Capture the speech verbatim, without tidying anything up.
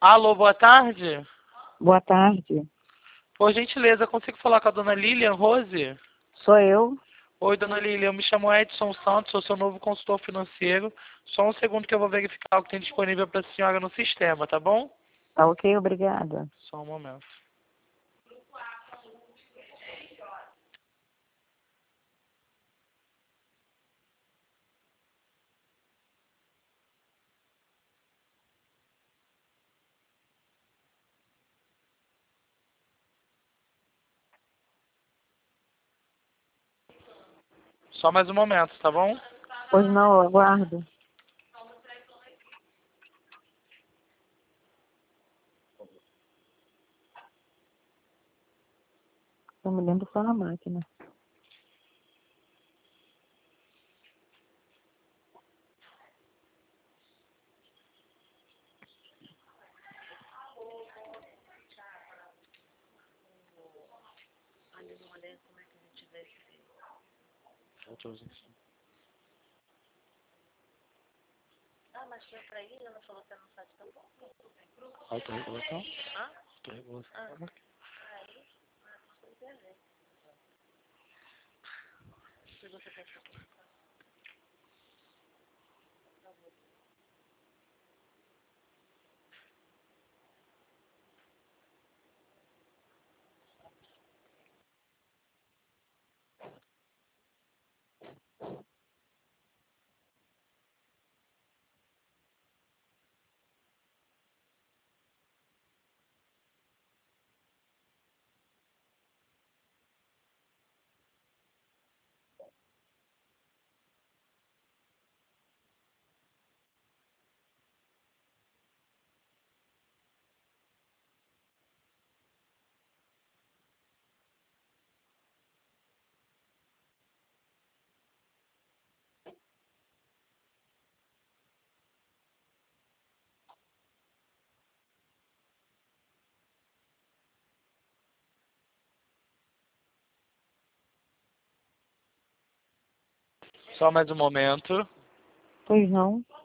Alô, boa tarde. Boa tarde. Por gentileza, consigo falar com a dona Lilian Rose? Sou eu. Oi, dona Lilian, eu me chamo Edson Santos, sou seu novo consultor financeiro. Só um segundo que eu vou verificar o que tem disponível para a senhora no sistema, tá bom? Tá ok, obrigada. Só um momento. Só mais um momento, tá bom? Pois não, eu aguardo. Estou me lendo só na máquina. Ah, mas foi pra ele, ela falou que ela não faz tão bom. Autorregulação? Hã? Autorregulação. Ah, aí, ah, foi entender. Se você pensa que... Só mais um momento. Pois não.